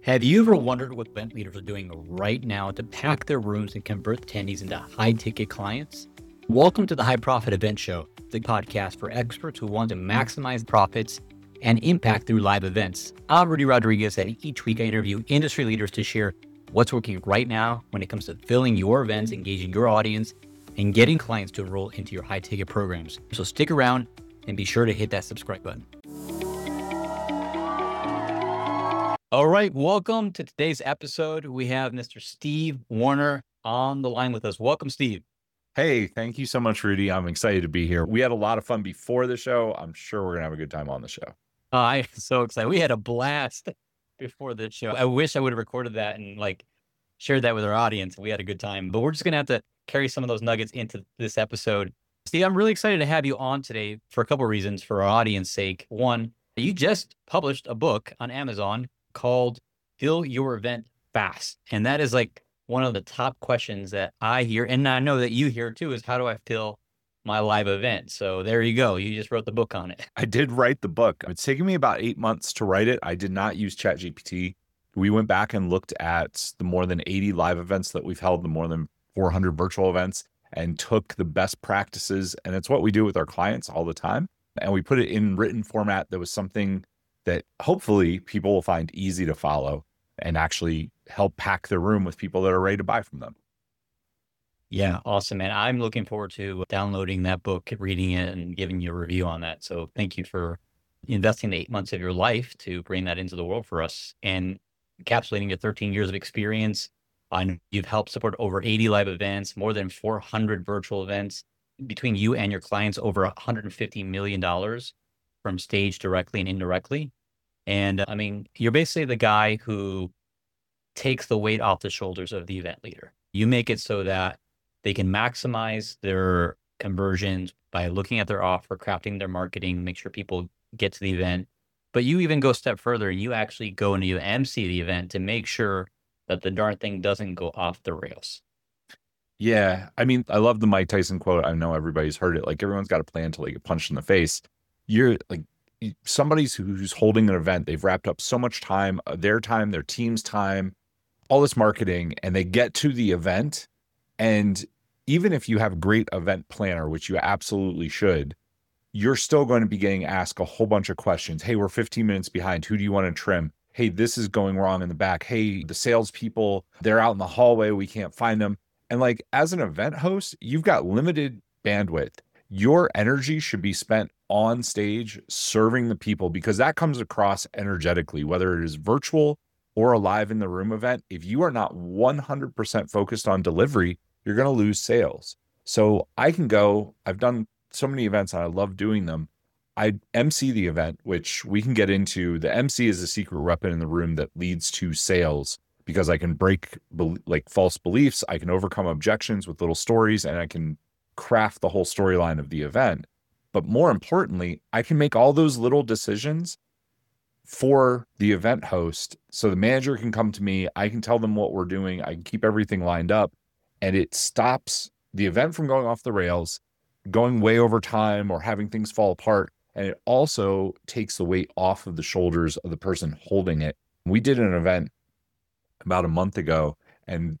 Have you ever wondered what event leaders are doing right now to pack their rooms and convert attendees into high-ticket clients? Welcome to the High Profit Event Show, the podcast for experts who want to maximize profits and impact through live events. I'm Rudy Rodriguez, and each week I interview industry leaders to share what's working right now when it comes to filling your events, engaging your audience, and getting clients to enroll into your high-ticket programs. So stick around and be sure to hit that subscribe button. All right, welcome to today's episode. We have Mr. Steve Warner on the line with us. Welcome, Steve. Hey, thank you so much, Rudy. I'm excited to be here. We had a lot of fun before the show. I'm sure we're going to have a good time on the show. I'm so excited. We had a blast before the show. I wish I would have recorded that and shared that with our audience. We had a good time, but we're just going to have to carry some of those nuggets into this episode. Steve, I'm really excited to have you on today for a couple of reasons for our audience sake. One, you just published a book on Amazon called Fill Your Event Fast. And that is one of the top questions that I hear, and I know that you hear too, is how do I fill my live event? So there you go. You just wrote the book on it. I did write the book. It's taken me about 8 months to write it. I did not use ChatGPT. We went back and looked at the more than 80 live events that we've held, the more than 400 virtual events, and took the best practices. And it's what we do with our clients all the time. And we put it in written format that was something that hopefully people will find easy to follow and actually help pack their room with people that are ready to buy from them. Yeah, awesome, man. I'm looking forward to downloading that book, reading it, and giving you a review on that. So thank you for investing the 8 months of your life to bring that into the world for us and encapsulating your 13 years of experience. I know you've helped support over 80 live events, more than 400 virtual events. Between you and your clients, over $150 million from stage directly and indirectly. And you're basically the guy who takes the weight off the shoulders of the event leader. You make it so that they can maximize their conversions by looking at their offer, crafting their marketing, make sure people get to the event. But you even go a step further. You actually go and you MC the event to make sure that the darn thing doesn't go off the rails. Yeah. I love the Mike Tyson quote. I know everybody's heard it. Everyone's got a plan until they get punched in the face. You're somebody who's holding an event. They've wrapped up so much time, their team's time, all this marketing, and they get to the event. And even if you have a great event planner, which you absolutely should, you're still going to be getting asked a whole bunch of questions. Hey, we're 15 minutes behind. Who do you want to trim? Hey, this is going wrong in the back. Hey, the salespeople, they're out in the hallway. We can't find them. And as an event host, you've got limited bandwidth. Your energy should be spent on stage serving the people, because that comes across energetically, whether it is virtual or a live in the room event. If you are not 100% focused on delivery, you're going to lose sales. So I've done so many events and I love doing them. I MC the event, which we can get into. The MC is a secret weapon in the room that leads to sales, because I can break false beliefs. I can overcome objections with little stories, and I can craft the whole storyline of the event. But more importantly, I can make all those little decisions for the event host. So the manager can come to me. I can tell them what we're doing. I can keep everything lined up, and it stops the event from going off the rails, going way over time, or having things fall apart. And it also takes the weight off of the shoulders of the person holding it. We did an event about a month ago, and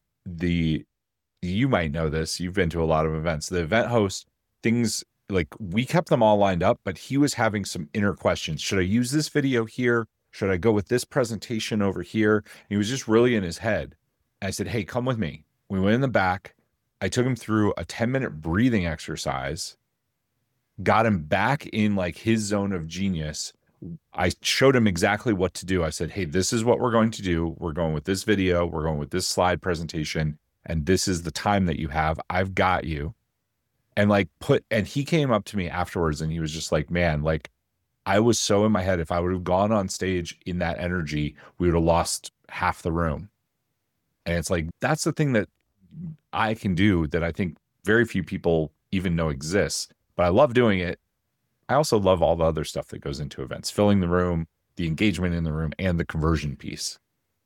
you might know this, you've been to a lot of events. The event host, we kept them all lined up, but he was having some inner questions. Should I use this video here? Should I go with this presentation over here? And he was just really in his head. And I said, hey, come with me. We went in the back. I took him through a 10-minute breathing exercise, got him back in his zone of genius. I showed him exactly what to do. I said, hey, this is what we're going to do. We're going with this video. We're going with this slide presentation. And this is the time that you have. I've got you. And and he came up to me afterwards and he was just man, I was so in my head. If I would have gone on stage in that energy, we would have lost half the room. And it's that's the thing that I can do that I think very few people even know exists, but I love doing it. I also love all the other stuff that goes into events, filling the room, the engagement in the room, and the conversion piece.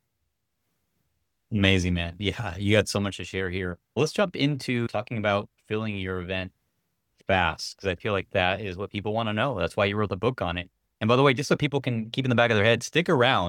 Amazing, man. Yeah, you got so much to share here. Let's jump into talking about filling your event fast, because I feel like that is what people want to know. That's why you wrote the book on it. And by the way, just so people can keep in the back of their head, stick around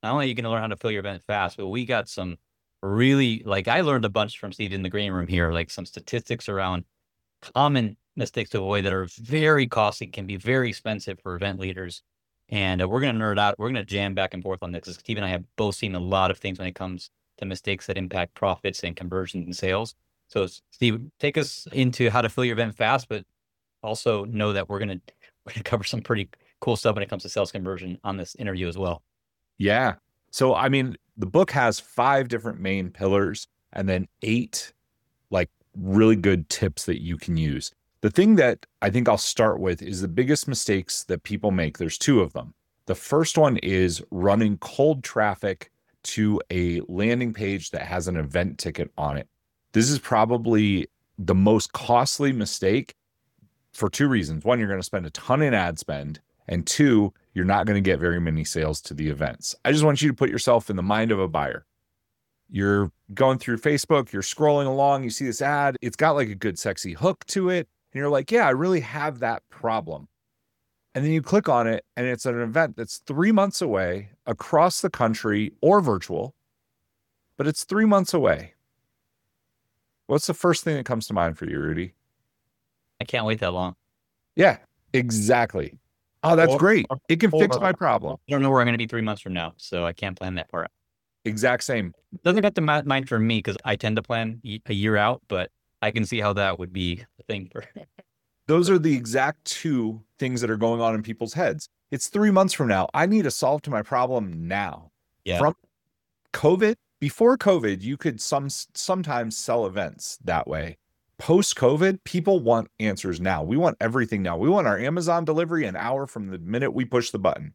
not only are you going to learn how to fill your event fast, but we got some really, like, I learned a bunch from Steve in the green room here, like some statistics around common mistakes to avoid that are very costly, can be very expensive for event leaders. And we're going to nerd out. We're going to jam back and forth on this, because Steve and I have both seen a lot of things when it comes to mistakes that impact profits and conversions and sales. So Steve, take us into how to fill your event fast, but also know that we're going to cover some pretty cool stuff when it comes to sales conversion on this interview as well. Yeah. So, I mean, the book has 5 different main pillars and then 8 like really good tips that you can use. The thing that I think I'll start with is the biggest mistakes that people make. There's 2 of them. The first one is running cold traffic to a landing page that has an event ticket on it. This is probably the most costly mistake for 2 reasons. One, you're going to spend a ton in ad spend, and 2, you're not going to get very many sales to the events. I just want you to put yourself in the mind of a buyer. You're going through Facebook, you're scrolling along, you see this ad, it's got like a good sexy hook to it, and you're like, yeah, I really have that problem. And then you click on it, and it's an event that's 3 months away across the country or virtual, but it's 3 months away. What's the first thing that comes to mind for you, Rudy? I can't wait that long. Yeah, exactly. Oh, that's great. It can fix my problem. I don't know where I'm going to be 3 months from now, so I can't plan that far out. Exact same. Doesn't have to mind for me, because I tend to plan a year out, but I can see how that would be a thing for. Those are the exact 2 things that are going on in people's heads. It's 3 months from now. I need a solve to my problem now. Yeah. From COVID, before COVID, you could sometimes sell events that way. Post-COVID, people want answers now. We want everything now. We want our Amazon delivery an hour from the minute we push the button.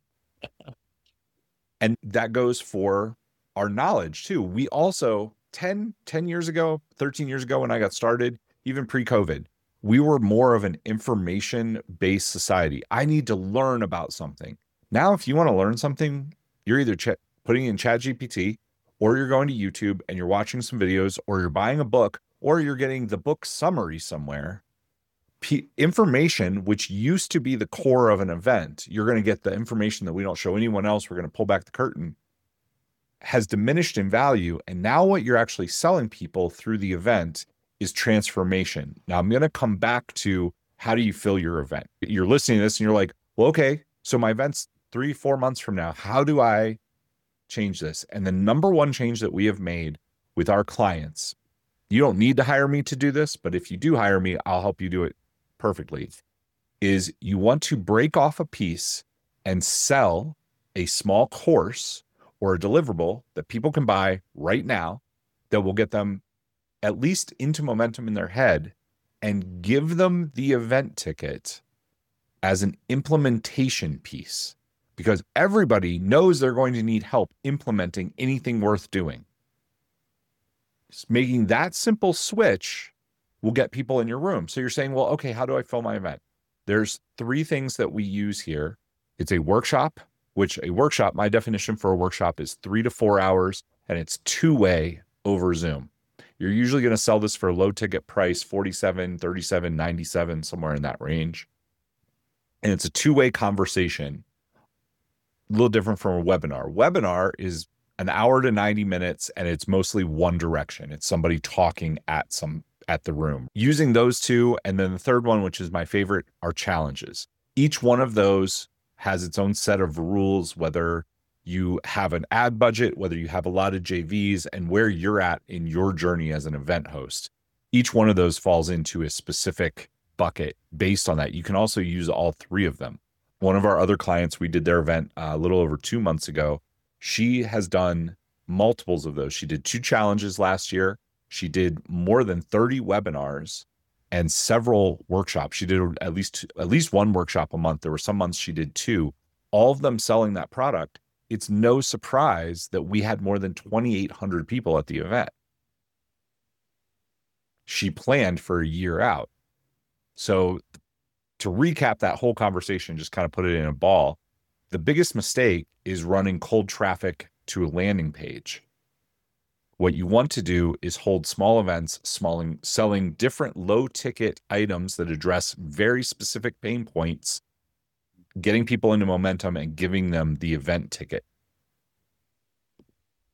And that goes for our knowledge too. We also, 10 years ago, 13 years ago when I got started, even pre-COVID, we were more of an information-based society. I need to learn about something. Now, if you want to learn something, you're either putting in ChatGPT, or you're going to YouTube and you're watching some videos, or you're buying a book, or you're getting the book summary somewhere. Information, which used to be the core of an event, you're going to get the information that we don't show anyone else. We're going to pull back the curtain, has diminished in value. And now what you're actually selling people through the event is transformation. Now I'm going to come back to how do you fill your event? You're listening to this and you're like, well, okay, so my event's 3-4 months from now. How do I change this? And the number one change that we have made with our clients, you don't need to hire me to do this, but if you do hire me, I'll help you do it perfectly, is you want to break off a piece and sell a small course or a deliverable that people can buy right now that will get them at least into momentum in their head, and give them the event ticket as an implementation piece, because everybody knows they're going to need help implementing anything worth doing. Just making that simple switch will get people in your room. So you're saying, well, okay, how do I fill my event? There's 3 things that we use here. It's a workshop, which a workshop, my definition for a workshop is 3 to 4 hours, and it's 2-way over Zoom. You're usually going to sell this for a low ticket price, $47, $37, $97, somewhere in that range. And it's a 2-way conversation, a little different from a webinar. Webinar is an hour to 90 minutes, and it's mostly one direction. It's somebody talking at the room. Using those 2, and then the third one, which is my favorite, are challenges. Each one of those has its own set of rules, whether you have an ad budget, whether you have a lot of JVs, and where you're at in your journey as an event host. Each one of those falls into a specific bucket based on that. You can also use all 3 of them. One of our other clients, we did their event a little over 2 months ago. She has done multiples of those. She did 2 challenges last year. She did more than 30 webinars and several workshops. She did at least one workshop a month. There were some months she did 2, all of them selling that product. It's no surprise that we had more than 2,800 people at the event. She planned for a year out. So to recap that whole conversation, just kind of put it in a ball, the biggest mistake is running cold traffic to a landing page. What you want to do is hold small events, selling different low ticket items that address very specific pain points, getting people into momentum and giving them the event ticket.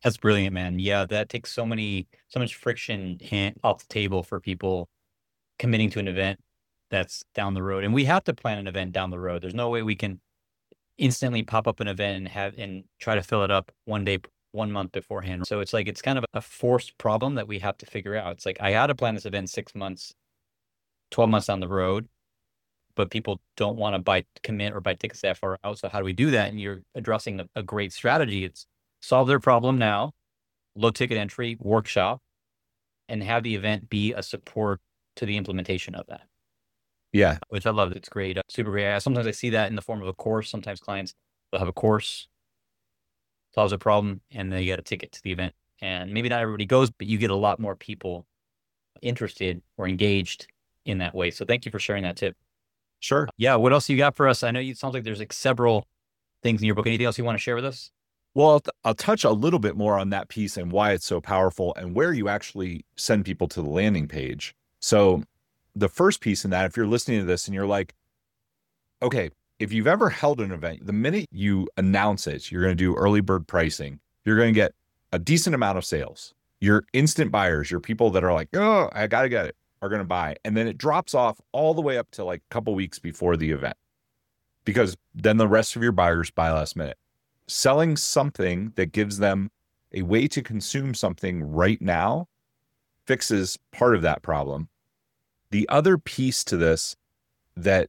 That's brilliant, man. Yeah, that takes so much friction off the table for people committing to an event that's down the road. And we have to plan an event down the road. There's no way we can instantly pop up an event and try to fill it up one day, 1 month beforehand. So it's like it's kind of a forced problem that we have to figure out. It's like I had to plan this event 6 months, 12 months down the road, but people don't want to commit or buy tickets that far out. So how do we do that? And you're addressing a great strategy. It's solve their problem now, low ticket entry, workshop, and have the event be a support to the implementation of that. Yeah. Which I love. It's great. Super great. Sometimes I see that in the form of a course. Sometimes clients will have a course, solves a problem, and they get a ticket to the event. And maybe not everybody goes, but you get a lot more people interested or engaged in that way. So thank you for sharing that tip. Sure. Yeah. What else you got for us? I know it sounds like there's like several things in your book. Anything else you want to share with us? Well, I'll touch a little bit more on that piece and why it's so powerful and where you actually send people to the landing page. So the first piece in that, if you're listening to this and you're like, okay, if you've ever held an event, the minute you announce it, you're going to do early bird pricing, you're going to get a decent amount of sales. Your instant buyers, your people that are like, oh, I got to get it, are going to buy. And then it drops off all the way up to like a couple weeks before the event, because then the rest of your buyers buy last minute. Selling something that gives them a way to consume something right now fixes part of that problem. The other piece to this that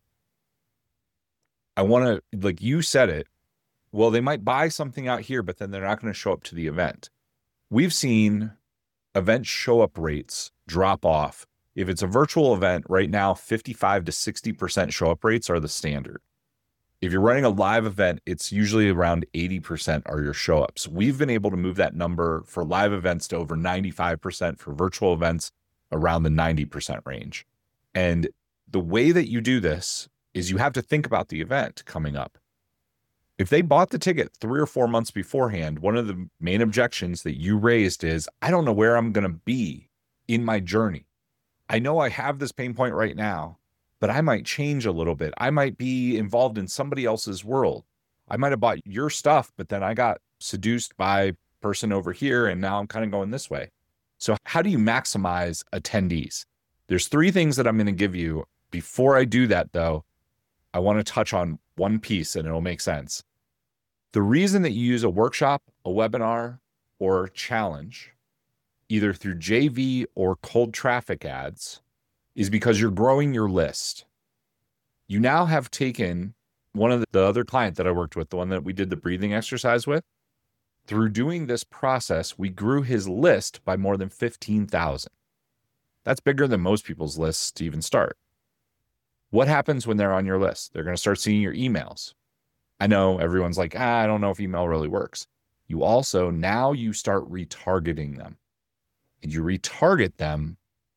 I want to, like you said it, well, they might buy something out here, but then they're not going to show up to the event. We've seen event show up rates drop off. If it's a virtual event right now, 55 to 60% show up rates are the standard. If you're running a live event, it's usually around 80% are your show ups. We've been able to move that number for live events to over 95%, for virtual events around the 90% range. And the way that you do this is you have to think about the event coming up. If they bought the ticket 3 or 4 months beforehand, one of the main objections that you raised is, I don't know where I'm going to be in my journey. I know I have this pain point right now, but I might change a little bit. I might be involved in somebody else's world. I might have bought your stuff, but then I got seduced by person over here, and now I'm kind of going this way. So how do you maximize attendees? There's 3 things that I'm going to give you. Before I do that, though, I want to touch on one piece and it'll make sense. The reason that you use a workshop, a webinar, or challenge, either through JV or cold traffic ads, is because you're growing your list. You now have taken one of the other client that I worked with, the one that we did the breathing exercise with. Through doing this process, we grew his list by more than 15,000. That's bigger than most people's lists to even start. What happens when they're on your list? They're going to start seeing your emails. I know everyone's like, I don't know if email really works. You also, now you start retargeting them. And you retarget them.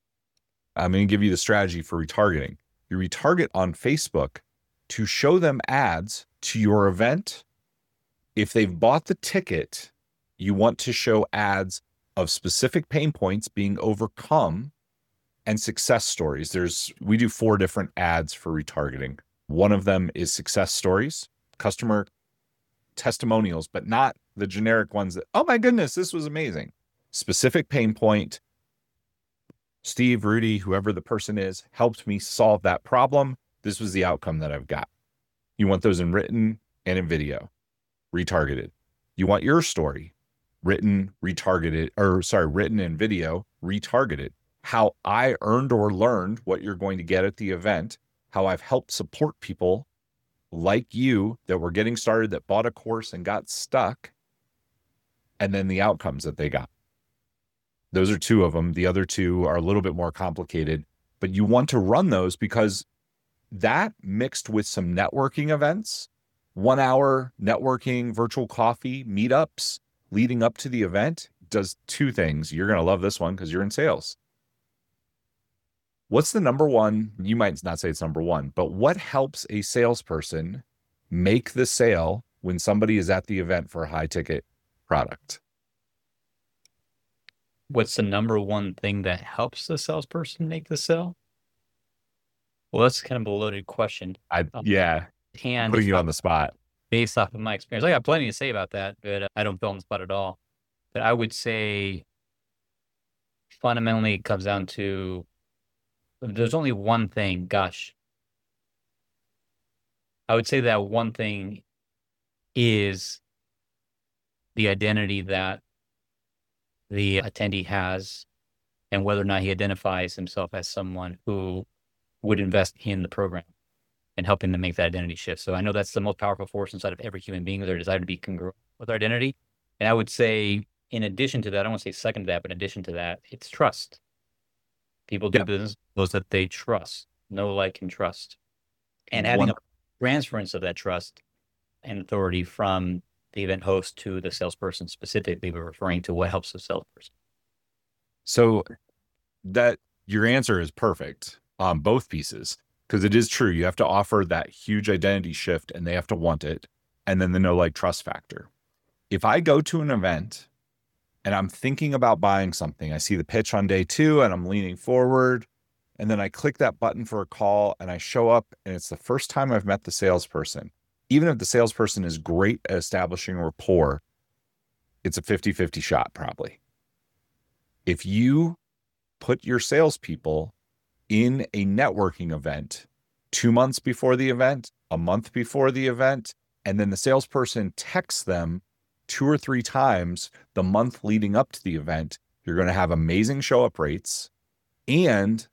I'm going to give you the strategy for retargeting. You retarget on Facebook to show them ads to your event. If they've bought the ticket, you want to show ads of specific pain points being overcome and success stories. We do 4 different ads for retargeting. One of them is success stories, customer testimonials, but not the generic ones that, oh my goodness, this was amazing. Specific pain point. Steve, Rudy, whoever the person is, helped me solve that problem. This was the outcome that I've got. You want those in written and in video, retargeted. You want your story written, written in video, retargeted. How I earned or learned what you're going to get at the event, how I've helped support people like you that were getting started, that bought a course and got stuck, and then the outcomes that they got. Those are 2 of them. The other 2 are a little bit more complicated, but you want to run those because that mixed with some networking events, 1-hour networking, virtual coffee, meetups leading up to the event does 2 things. You're going to love this one because you're in sales. What's the number one? You might not say it's number one, but what helps a salesperson make the sale when somebody is at the event for a high ticket product? What's the number one thing that helps the salesperson make the sale? Well, that's kind of a loaded question. Yeah, putting you on the spot. Based off of my experience. I got plenty to say about that, but I don't feel on the spot at all. But I would say fundamentally it comes down to there's only one thing. Gosh, I would say that one thing is the identity that the attendee has and whether or not he identifies himself as someone who would invest in the program and helping to make that identity shift. So I know that's the most powerful force inside of every human being, their desire to be congruent with our identity. And I would say, in addition to that, I don't want to say second to that, but in addition to that, it's trust. People do Yeah. business with those that they trust, know, like, and trust. And having a transference of that trust and authority from the event host to the salesperson specifically, but referring to what helps the salesperson. So that your answer is perfect on both pieces, because it is true. You have to offer that huge identity shift and they have to want it. And then the know, like, trust factor. If I go to an event and I'm thinking about buying something, I see the pitch on day 2 and I'm leaning forward, and then I click that button for a call and I show up and it's the first time I've met the salesperson. Even if the salesperson is great at establishing rapport, it's a 50-50 shot probably. If you put your salespeople in a networking event 2 months before the event, a month before the event, and then the salesperson texts them 2 or 3 times the month leading up to the event, you're going to have amazing show up rates. And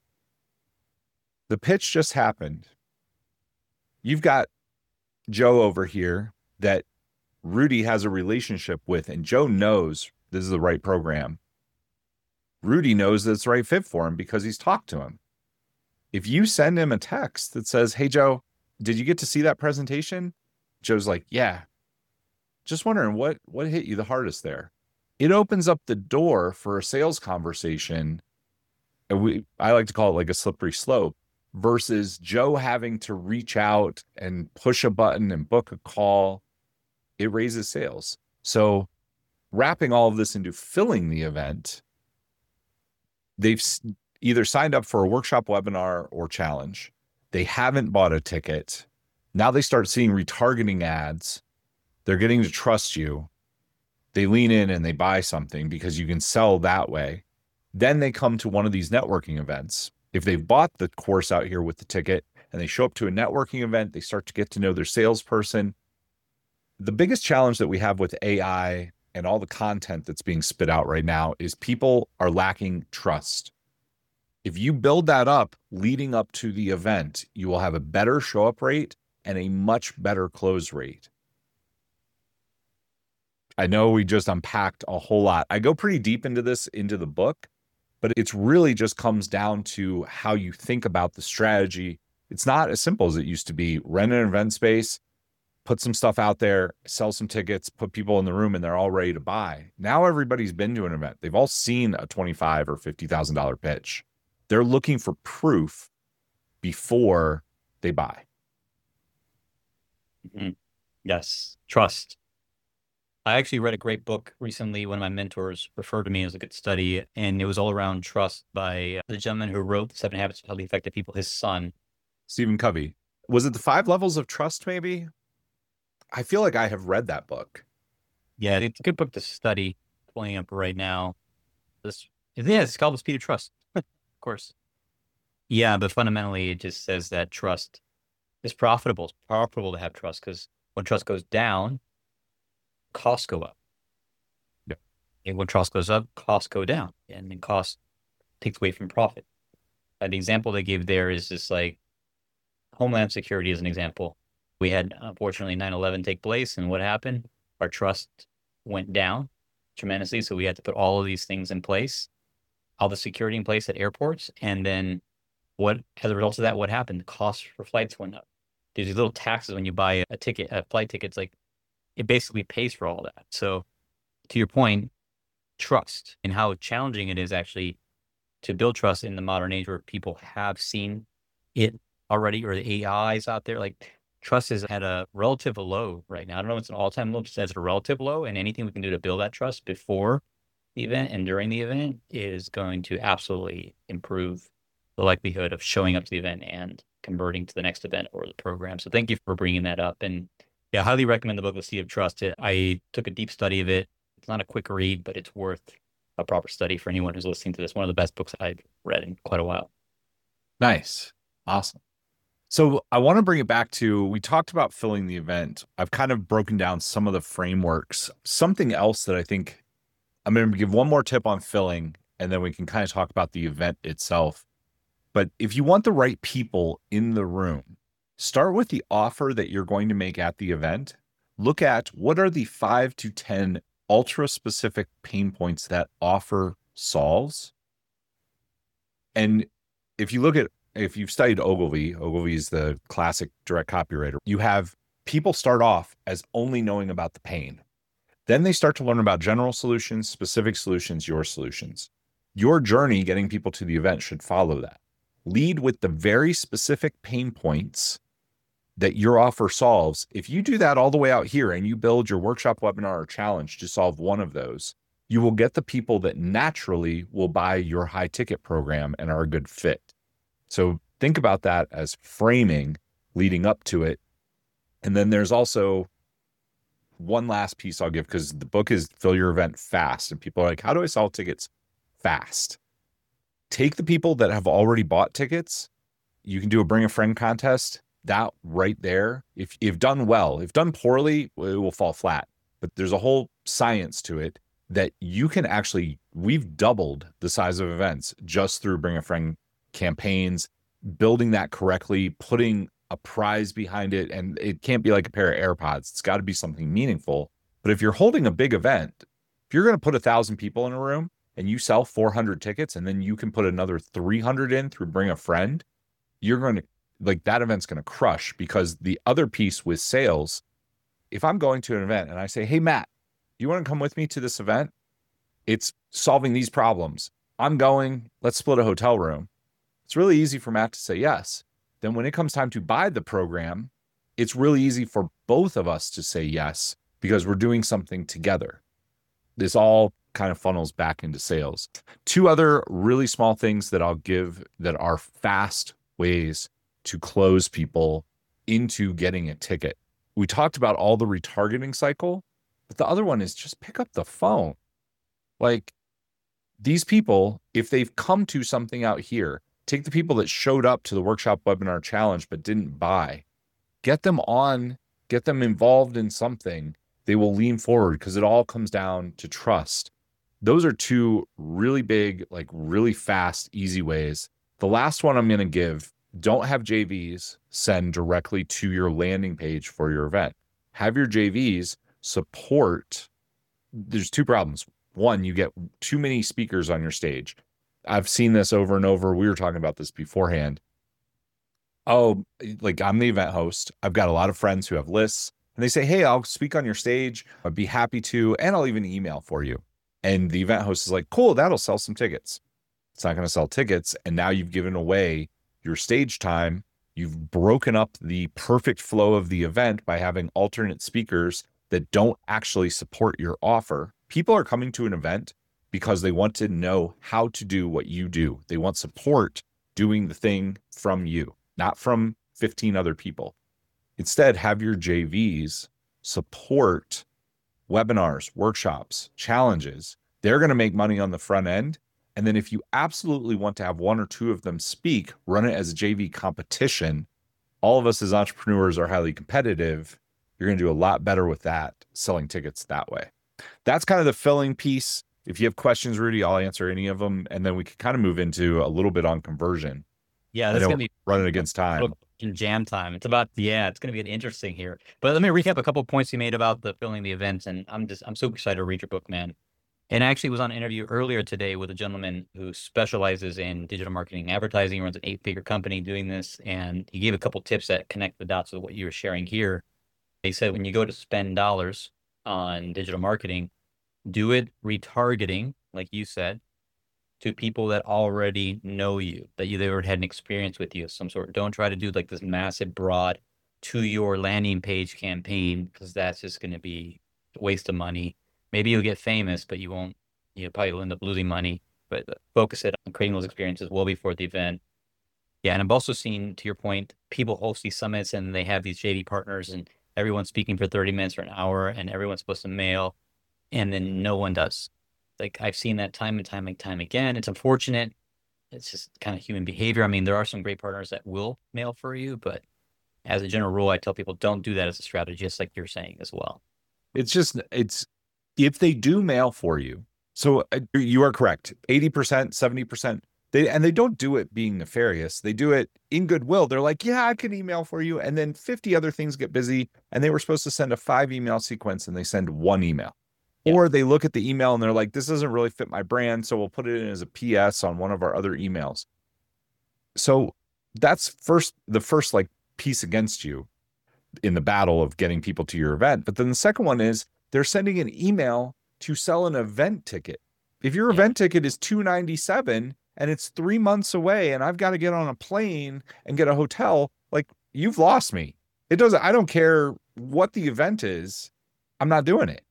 the pitch just happened. You've got Joe over here that Rudy has a relationship with, and Joe knows this is the right program. Rudy knows that it's the right fit for him because he's talked to him. If you send him a text that says, "Hey, Joe, did you get to see that presentation?" Joe's like, "Yeah. Just wondering what hit you the hardest there." It opens up the door for a sales conversation. And I like to call it like a slippery slope, versus Joe having to reach out and push a button and book a call. It raises sales. So wrapping all of this into filling the event, they've either signed up for a workshop, webinar, or challenge. They haven't bought a ticket. Now they start seeing retargeting ads. They're getting to trust you. They lean in and they buy something because you can sell that way. Then they come to one of these networking events. If they've bought the course out here with the ticket and they show up to a networking event, they start to get to know their salesperson. The biggest challenge that we have with AI and all the content that's being spit out right now is people are lacking trust. If you build that up leading up to the event, you will have a better show up rate and a much better close rate. I know we just unpacked a whole lot. I go pretty deep into this, into the book, but it's really just comes down to how you think about the strategy. It's not as simple as it used to be. Rent an event space, put some stuff out there, sell some tickets, put people in the room, and they're all ready to buy. Now everybody's been to an event. They've all seen a $25,000 or $50,000 pitch. They're looking for proof before they buy. Mm-hmm. Yes, trust. I actually read a great book recently. One of my mentors referred to me as a good study, and it was all around trust by the gentleman who wrote The 7 Habits of Highly Effective People, his son. Stephen Covey. Was it the 5 levels of trust, maybe? I feel like I have read that book. Yeah, it's a good book to study. Pulling up right now. It's called The Speed of Trust, of course. Yeah, but fundamentally, it just says that trust is profitable. It's profitable to have trust because when trust goes down, costs go up. Yeah. And when trust goes up, costs go down. And then cost takes away from profit. The example they gave there is just like Homeland Security as an example. We had, unfortunately, 9/11 take place. And what happened? Our trust went down tremendously. So we had to put all of these things in place, all the security in place at airports. And then as a result of that, what happened? The cost for flights went up. There's these little taxes when you buy a flight ticket. It's like, it basically pays for all that. So to your point, trust and how challenging it is actually to build trust in the modern age where people have seen it already, or the AIs out there. Like, trust is at a relative low right now. I don't know if it's an all-time low, but it's at a relative low, and anything we can do to build that trust before the event and during the event is going to absolutely improve the likelihood of showing up to the event and converting to the next event or the program. So thank you for bringing that up. And yeah, I highly recommend the book, The Seed of Trust. I took a deep study of it It's not a quick read, but it's worth a proper study for anyone who's listening to this. One of the best books I've read in quite a while. Nice. Awesome. So I want to bring it back to, we talked about filling the event. I've kind of broken down some of the frameworks. Something else that I think I'm going to give one more tip on filling, and then we can kind of talk about the event itself. But if you want the right people in the room, start with the offer that you're going to make at the event. Look at what are the 5 to 10 ultra specific pain points that offer solves. And if you've studied Ogilvy is the classic direct copywriter. You have people start off as only knowing about the pain. Then they start to learn about general solutions, specific solutions, your solutions. Your journey getting people to the event should follow that. Lead with the very specific pain points that your offer solves. If you do that all the way out here and you build your workshop, webinar, or challenge to solve one of those, you will get the people that naturally will buy your high ticket program and are a good fit. So think about that as framing leading up to it. And then there's also one last piece I'll give, because the book is Fill Your Event Fast. And people are like, how do I sell tickets fast? Take the people that have already bought tickets. You can do a bring a friend contest. That right there, if you've done well, if done poorly, it will fall flat. But there's a whole science to it that you can actually, we've doubled the size of events just through bring a friend campaigns, building that correctly, putting a prize behind it. And it can't be like a pair of AirPods. It's got to be something meaningful. But if you're holding a big event, if you're going to put 1,000 people in a room and you sell 400 tickets, and then you can put another 300 in through bring a friend, you're going to, like, that event's going to crush. Because the other piece with sales, if I'm going to an event and I say, hey, Matt, you want to come with me to this event? It's solving these problems. I'm going, let's split a hotel room. It's really easy for Matt to say yes. Then when it comes time to buy the program, it's really easy for both of us to say yes, because we're doing something together. This all kind of funnels back into sales. 2 other really small things that I'll give that are fast ways to close people into getting a ticket. We talked about all the retargeting cycle, but the other one is just pick up the phone. Like, these people, if they've come to something out here, take the people that showed up to the workshop, webinar, challenge, but didn't buy, get them on, get them involved in something. They will lean forward, because it all comes down to trust. Those are 2 really big, like really fast, easy ways. The last one I'm going to give, don't have JVs send directly to your landing page for your event. Have your JVs support. There's 2 problems. One, you get too many speakers on your stage. I've seen this over and over. We were talking about this beforehand. Oh, like, I'm the event host. I've got a lot of friends who have lists, and they say, hey, I'll speak on your stage. I'd be happy to, and I'll even email for you. And the event host is like, cool, that'll sell some tickets. It's not going to sell tickets. And now you've given away your stage time. You've broken up the perfect flow of the event by having alternate speakers that don't actually support your offer. People are coming to an event because they want to know how to do what you do. They want support doing the thing from you, not from 15 other people. Instead, have your JVs support webinars, workshops, challenges. They're going to make money on the front end. And then if you absolutely want to have 1 or 2 of them speak, run it as a JV competition. All of us as entrepreneurs are highly competitive. You're going to do a lot better with that, selling tickets that way. That's kind of the filling piece. If you have questions, Rudy, I'll answer any of them. And then we can kind of move into a little bit on conversion. Yeah, that's going to be running against time. In jam time. It's going to get interesting here. But let me recap a couple of points you made about the filling the events. And I'm so excited to read your book, man. And I actually was on an interview earlier today with a gentleman who specializes in digital marketing and advertising. He runs an 8-figure company doing this. And he gave a couple tips that connect the dots with what you were sharing here. He said, when you go to spend dollars on digital marketing, do it retargeting, like you said, to people that already know you, that they already had an experience with you of some sort. Don't try to do like this massive, broad to your landing page campaign, because that's just going to be a waste of money. Maybe you'll get famous, but you probably will end up losing money. But focus it on creating those experiences well before the event. Yeah, and I've also seen, to your point, people host these summits and they have these JV partners and everyone's speaking for 30 minutes or an hour and everyone's supposed to mail. and then no one does. Like I've seen that time and time and time again. It's unfortunate. It's just kind of human behavior. I mean, there are some great partners that will mail for you, but as a general rule, I tell people don't do that as a strategy, just like you're saying as well. It's if they do mail for you. So you are correct. 80%, 70%. They don't do it being nefarious. They do it in goodwill. They're like, yeah, I can email for you. And then 50 other things get busy. And they were supposed to send a 5 email sequence and they send 1 email. Yeah. Or they look at the email and they're like, this doesn't really fit my brand. So we'll put it in as a PS on one of our other emails. So that's the first like piece against you in the battle of getting people to your event. But then the second one is they're sending an email to sell an event ticket. If your event ticket is $297 and it's 3 months away and I've got to get on a plane and get a hotel, like you've lost me. I don't care what the event is. I'm not doing it.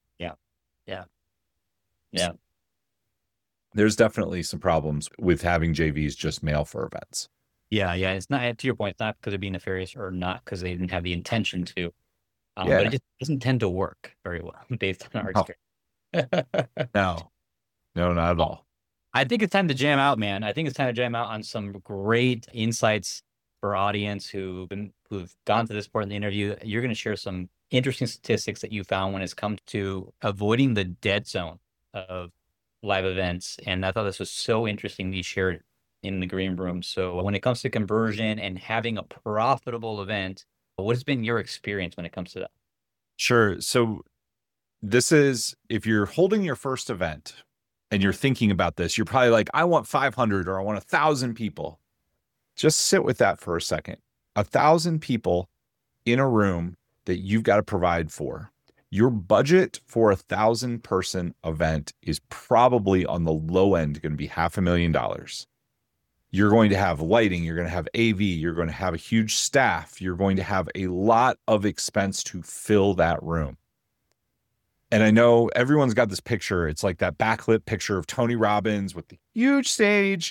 Yeah. There's definitely some problems with having JVs just mail for events. Yeah. It's not, to your point, it's not because of being nefarious or not because they didn't have the intention to. But it just doesn't tend to work very well based on our experience. No, not at all. I think it's time to jam out, man. I think it's time to jam out on some great insights for our audience who've gone to this part in the interview. You're going to share some interesting statistics that you found when it's come to avoiding the dead zone of live events. And I thought this was so interesting that you shared in the green room. So when it comes to conversion and having a profitable event, what has been your experience when it comes to that? Sure. So this is, if you're holding your first event and you're thinking about this, you're probably like, I want 500 or I want 1,000 people. Just sit with that for a second. 1,000 people in a room that you've got to provide for. Your budget for 1,000-person event is probably on the low end going to be $500,000. You're going to have lighting, you're going to have AV, you're going to have a huge staff, you're going to have a lot of expense to fill that room. And I know everyone's got this picture. It's like that backlit picture of Tony Robbins with the huge stage.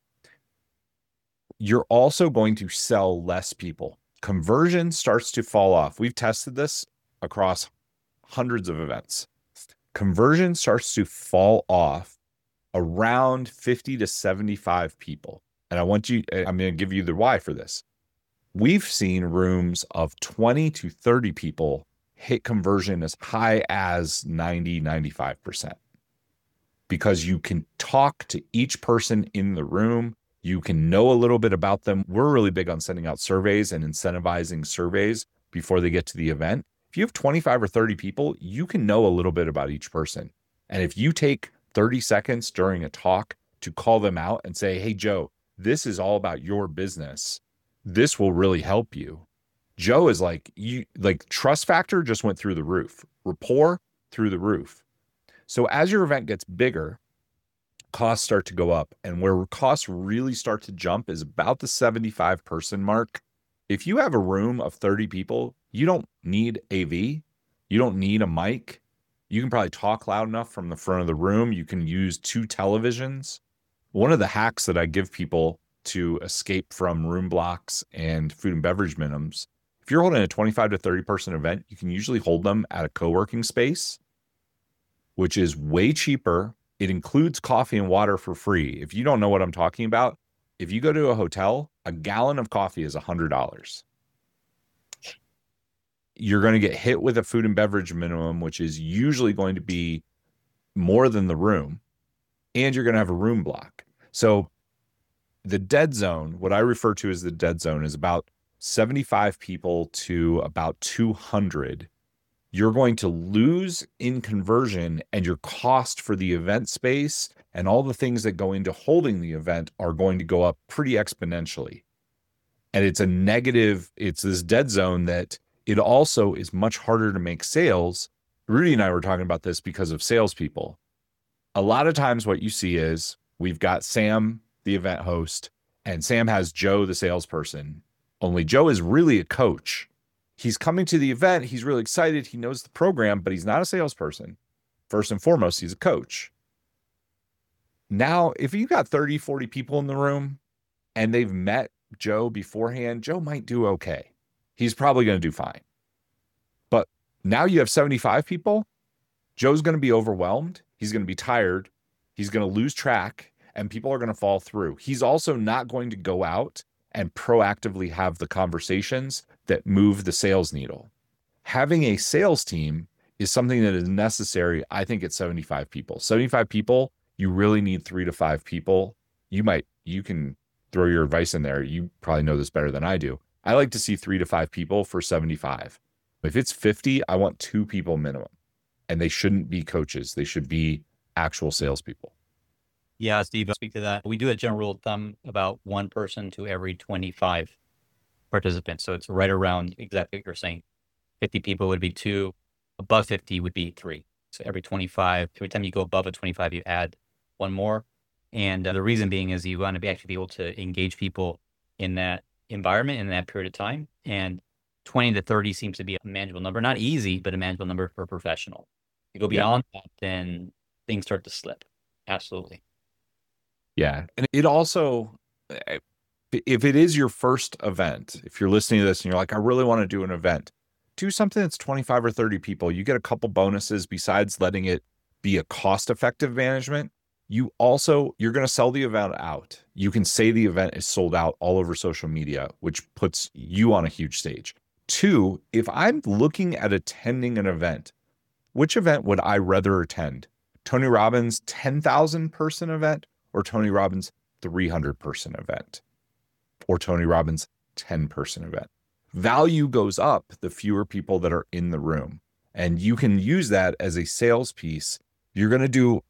You're also going to sell less people. Conversion starts to fall off. We've tested this across hundreds of events. Conversion starts to fall off around 50 to 75 people. And I'm going to give you the why for this. We've seen rooms of 20 to 30 people hit conversion as high as 90, 95%. Because you can talk to each person in the room. You can know a little bit about them. We're really big on sending out surveys and incentivizing surveys before they get to the event. If you have 25 or 30 people, you can know a little bit about each person. And if you take 30 seconds during a talk to call them out and say, hey, Joe, this is all about your business. This will really help you. Joe is like trust factor just went through the roof. Rapport through the roof. So as your event gets bigger, costs start to go up. And where costs really start to jump is about the 75-person mark. If you have a room of 30 people, you don't need AV. You don't need a mic. You can probably talk loud enough from the front of the room. You can use 2 televisions. One of the hacks that I give people to escape from room blocks and food and beverage minimums, if you're holding a 25 to 30 person event, you can usually hold them at a co-working space, which is way cheaper. It includes coffee and water for free. If you don't know what I'm talking about, if you go to a hotel, a gallon of coffee is $100. You're going to get hit with a food and beverage minimum, which is usually going to be more than the room, and you're going to have a room block. So the dead zone, what I refer to as the dead zone, is about 75 people to about 200. You're going to lose in conversion, and your cost for the event space and all the things that go into holding the event are going to go up pretty exponentially. And it's this dead zone that it also is much harder to make sales. Rudy and I were talking about this because of salespeople. A lot of times what you see is we've got Sam, the event host, and Sam has Joe, the salesperson. Only Joe is really a coach. He's coming to the event. He's really excited. He knows the program, but he's not a salesperson. First and foremost, he's a coach. Now, if you got 30, 40 people in the room and they've met Joe beforehand, Joe might do okay. He's probably going to do fine. But now you have 75 people. Joe's going to be overwhelmed. He's going to be tired. He's going to lose track and people are going to fall through. He's also not going to go out and proactively have the conversations that move the sales needle. Having a sales team is something that is necessary. I think it's 75 people. 75 people, you really need 3 to 5 people. You can throw your advice in there. You probably know this better than I do. I like to see 3 to 5 people for 75. If it's 50, I want 2 people minimum. And they shouldn't be coaches. They should be actual salespeople. Yeah, Steve, I'll speak to that. We do a general rule of thumb about 1 person to every 25 participants. So it's right around exactly what you're saying. 50 people would be 2. Above 50 would be 3. So every 25, every time you go above a 25, you add 1 more. And the reason being is you want to actually be able to engage people in that environment in that period of time. And 20 to 30 seems to be a manageable number. Not easy, but a manageable number for a professional. You go beyond that, then things start to slip. Absolutely. Yeah. And it also, if it is your first event, if you're listening to this and you're like, I really want to do an event, do something that's 25 or 30 people. You get a couple bonuses besides letting it be a cost-effective management. You're going to sell the event out. You can say the event is sold out all over social media, which puts you on a huge stage. 2, if I'm looking at attending an event, which event would I rather attend? Tony Robbins' 10,000 person event or Tony Robbins' 300 person event or Tony Robbins' 10 person event? Value goes up the fewer people that are in the room. And you can use that as a sales piece. You're going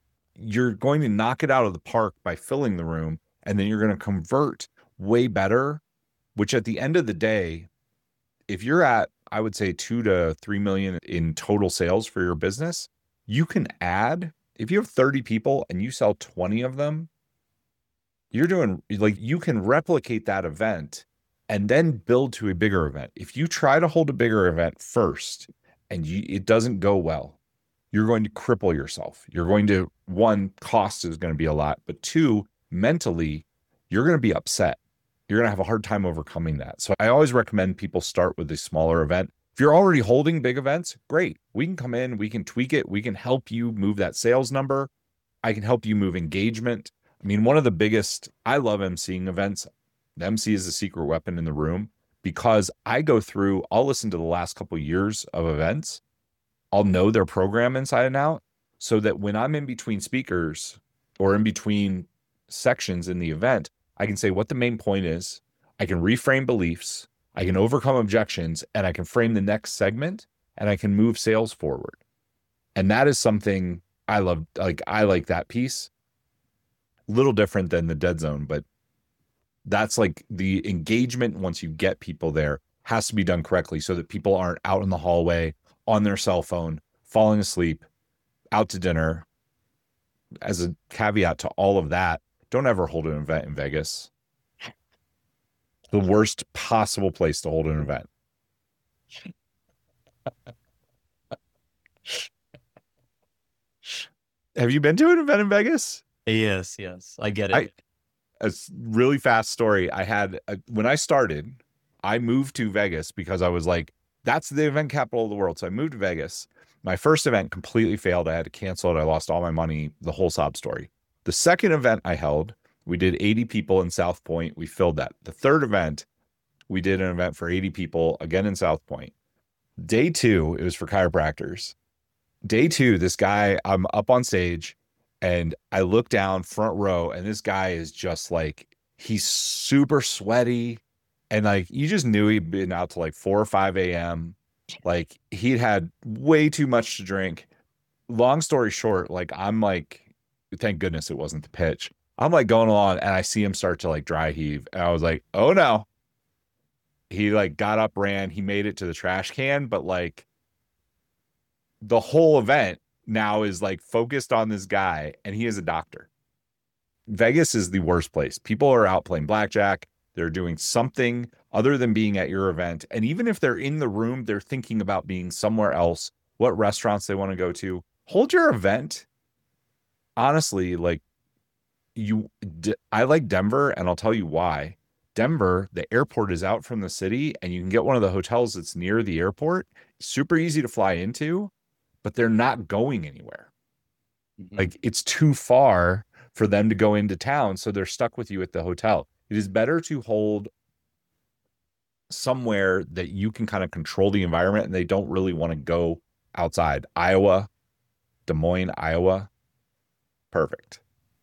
to knock it out of the park by filling the room, and then you're going to convert way better, which at the end of the day, if you're at, I would say 2 to 3 million in total sales for your business, you can add, if you have 30 people and you sell 20 of them, you can replicate that event and then build to a bigger event. If you try to hold a bigger event first and it doesn't go well, you're going to cripple yourself. You're going to, 1, cost is going to be a lot, but 2, mentally, you're going to be upset. You're going to have a hard time overcoming that. So I always recommend people start with a smaller event. If you're already holding big events, great. We can come in, we can tweak it. We can help you move that sales number. I can help you move engagement. I mean, one of the biggest, I love emceeing events. The MC is the secret weapon in the room because I'll listen to the last couple of years of events. I'll know their program inside and out so that when I'm in between speakers or in between sections in the event, I can say what the main point is. I can reframe beliefs. I can overcome objections and I can frame the next segment and I can move sales forward. And that is something I love. I like that piece. A little different than the dead zone, but that's like the engagement once you get people there has to be done correctly so that people aren't out in the hallway on their cell phone, falling asleep, out to dinner. As a caveat to all of that, don't ever hold an event in Vegas. The worst possible place to hold an event. Have you been to an event in Vegas? Yes. I get it. A really fast story. When I started, I moved to Vegas because I was like, that's the event capital of the world. So I moved to Vegas. My first event completely failed. I had to cancel it. I lost all my money, the whole sob story. The second event I held, we did 80 people in South Point. We filled that. The third event, we did an event for 80 people, again in South Point. Day 2, it was for chiropractors. Day 2, this guy, I'm up on stage and I look down front row and this guy is just like, he's super sweaty. And like, you just knew he'd been out to like 4 or 5 a.m. Like he'd had way too much to drink. Long story short, like, I'm like, thank goodness it wasn't the pitch. I'm like going along and I see him start to like dry heave. And I was like, oh no. He like got up, ran, he made it to the trash can, but like the whole event now is like focused on this guy and he is a doctor. Vegas is the worst place. People are out playing blackjack. They're doing something other than being at your event. And even if they're in the room, they're thinking about being somewhere else, what restaurants they want to go to. Hold your event. Honestly, like I like Denver, and I'll tell you why. Denver, the airport is out from the city, and you can get one of the hotels that's near the airport. Super easy to fly into, but they're not going anywhere. Mhm. Like it's too far for them to go into town, so they're stuck with you at the hotel. It is better to hold somewhere that you can kind of control the environment and they don't really want to go outside. Iowa, Des Moines, Iowa, perfect.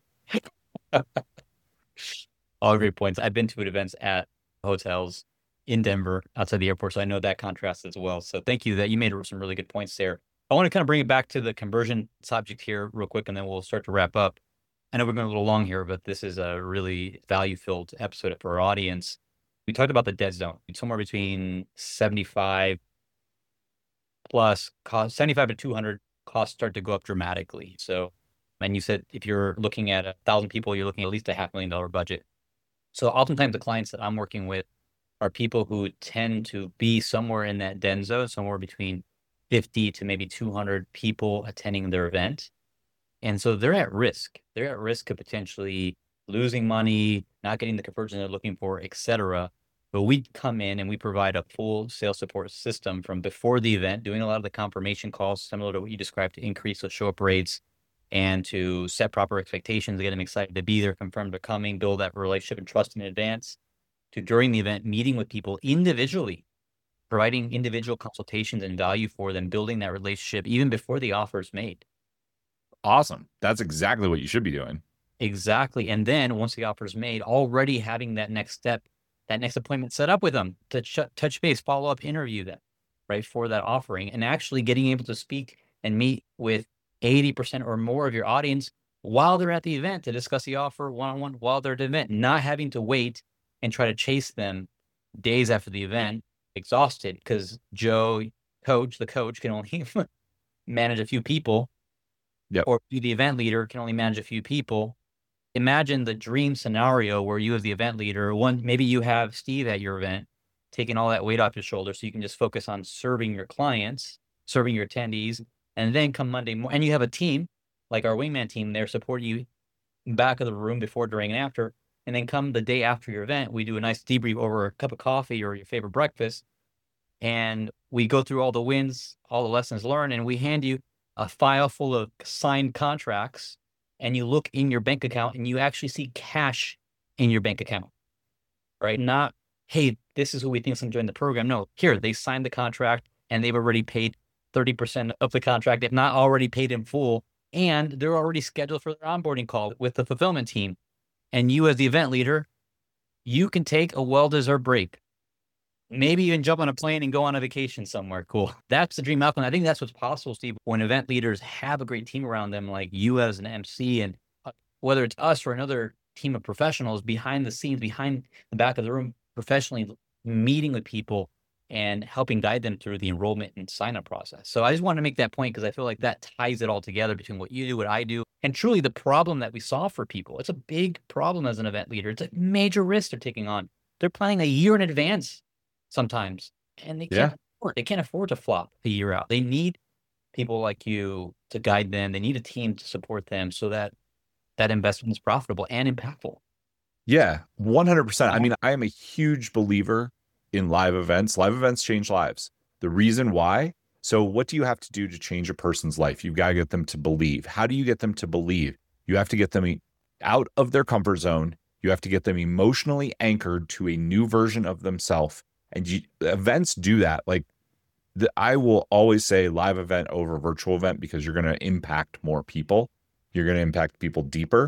All great points. I've been to events at hotels in Denver outside the airport, so I know that contrast as well. So thank you that you made some really good points there. I want to kind of bring it back to the conversion subject here real quick, and then we'll start to wrap up. I know we're going a little long here, but this is a really value-filled episode for our audience. We talked about the dead zone, somewhere between 75 plus cost, 75 to 200 costs start to go up dramatically. So, and you said if you're looking at 1,000 people, you're looking at least a $500,000 budget. So oftentimes the clients that I'm working with are people who tend to be somewhere in that den zone, somewhere between 50 to maybe 200 people attending their event. And so they're at risk. They're at risk of potentially losing money, not getting the conversion they're looking for, et cetera. But we come in and we provide a full sales support system from before the event, doing a lot of the confirmation calls, similar to what you described, to increase the show up rates and to set proper expectations, get them excited to be there, confirm they're coming, build that relationship and trust in advance, to during the event, meeting with people individually, providing individual consultations and value for them, building that relationship even before the offer is made. Awesome. That's exactly what you should be doing. Exactly. And then once the offer is made, already having that next step, that next appointment set up with them to touch base, follow up, interview them, right, for that offering, and actually getting able to speak and meet with 80% or more of your audience while they're at the event to discuss the offer one-on-one while they're at the event, not having to wait and try to chase them days after the event, exhausted because the coach can only manage a few people. Yep. Or the event leader can only manage a few people. Imagine the dream scenario where you, as the event leader, maybe you have Steve at your event, taking all that weight off your shoulders, so you can just focus on serving your clients, serving your attendees, and then come Monday morning, and you have a team like our wingman team there supporting you back of the room before, during, and after. And then come the day after your event, we do a nice debrief over a cup of coffee or your favorite breakfast, and we go through all the wins, all the lessons learned, and we hand you a file full of signed contracts, and you look in your bank account and you actually see cash in your bank account, right? Not, hey, this is who we think is going to join the program. No, here, they signed the contract and they've already paid 30% of the contract, if not already paid in full, and they're already scheduled for their onboarding call with the fulfillment team. And you, as the event leader, you can take a well-deserved break. Maybe even jump on a plane and go on a vacation somewhere cool. That's the dream outcome. I think that's what's possible, Steve, when event leaders have a great team around them, like you as an MC, and whether it's us or another team of professionals behind the scenes, behind the back of the room, professionally meeting with people and helping guide them through the enrollment and sign-up process. So I just want to make that point because I feel like that ties it all together between what you do, what I do, and truly the problem that we solve for people. It's a big problem as an event leader. It's a major risk they're taking on. They're planning a year in advance sometimes, and they can't afford to flop a year out. They need people like you to guide them. They need a team to support them so that that investment is profitable and impactful. Yeah, 100%. I mean, I am a huge believer in live events. Live events change lives. The reason why, so what do you have to do to change a person's life? You've got to get them to believe. How do you get them to believe? You have to get them out of their comfort zone. You have to get them emotionally anchored to a new version of themselves. And events do that. Like I will always say live event over virtual event because you're going to impact more people. You're going to impact people deeper.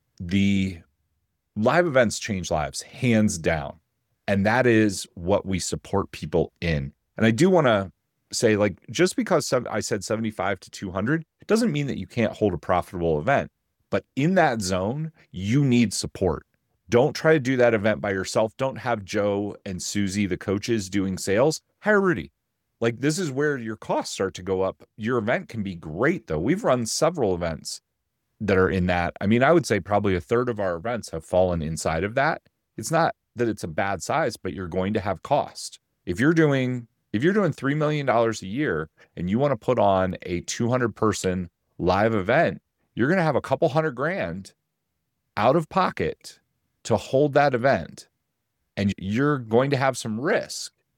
The live events change lives, hands down. And that is what we support people in. And I do want to say, like, just because I said 75 to 200, it doesn't mean that you can't hold a profitable event. But in that zone, you need support. Don't try to do that event by yourself. Don't have Joe and Susie, the coaches, doing sales. Hire Rudy. Like, this is where your costs start to go up. Your event can be great, though. We've run several events that are in that. I mean, I would say probably a third of our events have fallen inside of that. It's not that it's a bad size, but you're going to have cost. If you're doing $3 million a year and you want to put on a 200 person live event, you're going to have a couple $100,000 out of pocket to hold that event. And you're going to have some risk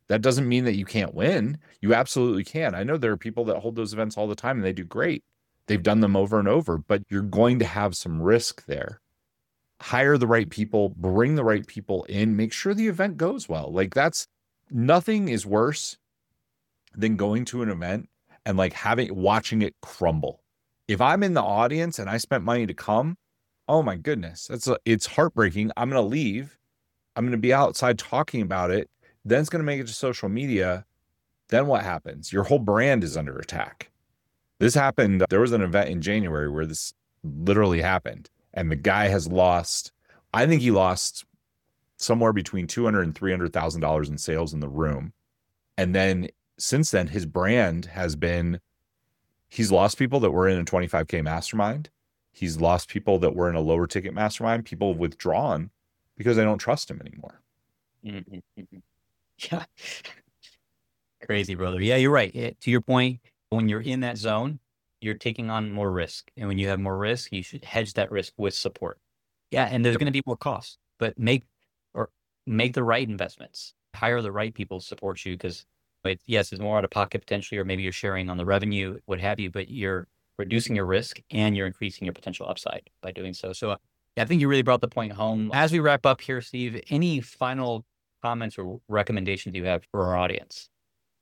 That doesn't mean that you can't win. You absolutely can. I know there are people that hold those events all the time and they do great. They've done them over and over, but you're going to have some risk there. Hire the right people, bring the right people in, make sure the event goes well. Like nothing is worse than going to an event and like watching it crumble. If I'm in the audience and I spent money to come, oh my goodness, it's heartbreaking. I'm going to leave. I'm going to be outside talking about it. Then it's going to make it to social media. Then what happens? Your whole brand is under attack. This happened. There was an event in January where this literally happened. And the guy has lost, I think he lost somewhere between $200,000 and $300,000 in sales in the room. And then since then, his brand has been, he's lost people that were in a 25K mastermind. He's lost people that were in a lower ticket mastermind. People have withdrawn because they don't trust him anymore. Mm-hmm. Yeah. Crazy, brother. Yeah, you're right. To your point, when you're in that zone, you're taking on more risk. And when you have more risk, you should hedge that risk with support. Yeah. And there's going to be more costs, but make the right investments, hire the right people to support you. Because yes, it's more out of pocket potentially, or maybe you're sharing on the revenue, what have you, but you're reducing your risk and you're increasing your potential upside by doing so. So I think you really brought the point home. As we wrap up here, Steve, any final comments or recommendations you have for our audience?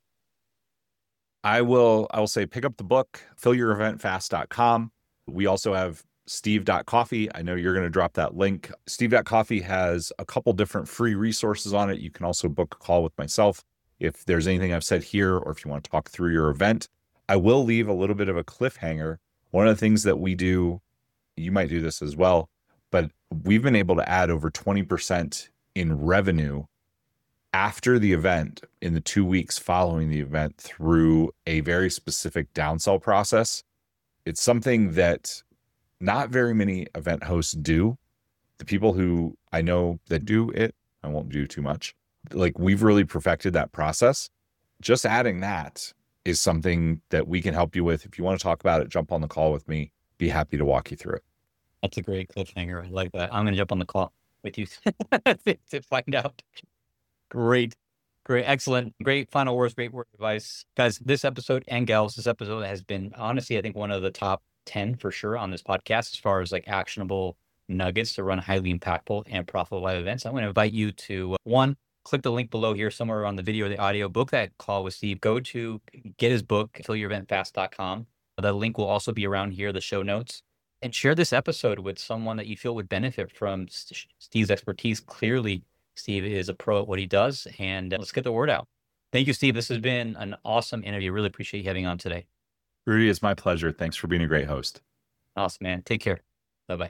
I will say pick up the book, fillyoureventfast.com. We also have steve.coffee. I know you're going to drop that link. Steve.coffee has a couple different free resources on it. You can also book a call with myself if there's anything I've said here, or if you want to talk through your event. I will leave a little bit of a cliffhanger. One of the things that we do, you might do this as well, but we've been able to add over 20% in revenue after the event in the 2 weeks following the event through a very specific downsell process. It's something that not very many event hosts do. The people who I know that do it, I won't do too much. Like, we've really perfected that process. Just adding that is something that we can help you with. If you want to talk about it, jump on the call with me. Be happy to walk you through it. That's a great cliffhanger. I like that. I'm going to jump on the call with you to find out. Great. Excellent. Great final words, great word advice. Guys, this episode and gals, this episode has been honestly, I think, one of the top 10 for sure on this podcast, as far as like actionable nuggets to run highly impactful and profitable live events. I'm going to invite you to click the link below here somewhere on the video or the audio, book that call with Steve, go to get his book, fillyoureventfast.com. The link will also be around here, the show notes, and share this episode with someone that you feel would benefit from Steve's expertise. Clearly, Steve is a pro at what he does, and let's get the word out. Thank you, Steve. This has been an awesome interview. Really appreciate you having on today. Rudy, it's my pleasure. Thanks for being a great host. Awesome, man. Take care. Bye-bye.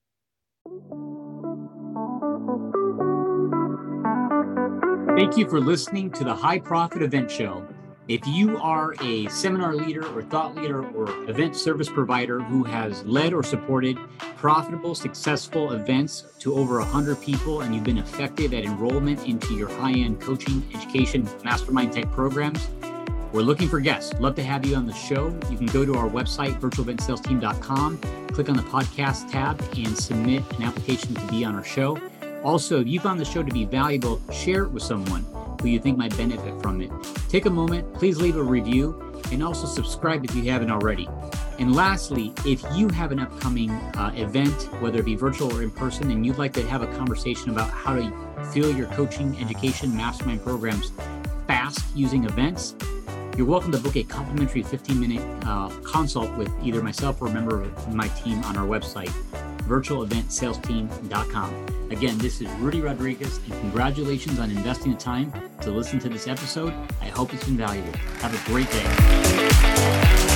Thank you for listening to the High Profit Event Show. If you are a seminar leader or thought leader or event service provider who has led or supported profitable, successful events to over 100 people, and you've been effective at enrollment into your high-end coaching, education, mastermind type programs, we're looking for guests. Love to have you on the show. You can go to our website, virtualeventsalesteam.com, click on the podcast tab, and submit an application to be on our show. Also, if you found the show to be valuable, share it with someone who you think might benefit from it. Take a moment, please leave a review, and also subscribe if you haven't already. And lastly, if you have an upcoming event, whether it be virtual or in person, and you'd like to have a conversation about how to fill your coaching, education, mastermind programs fast using events, you're welcome to book a complimentary 15-minute consult with either myself or a member of my team on our website, virtualeventsalesteam.com. Again, this is Rudy Rodriguez, and congratulations on investing the time to listen to this episode. I hope it's been valuable. Have a great day.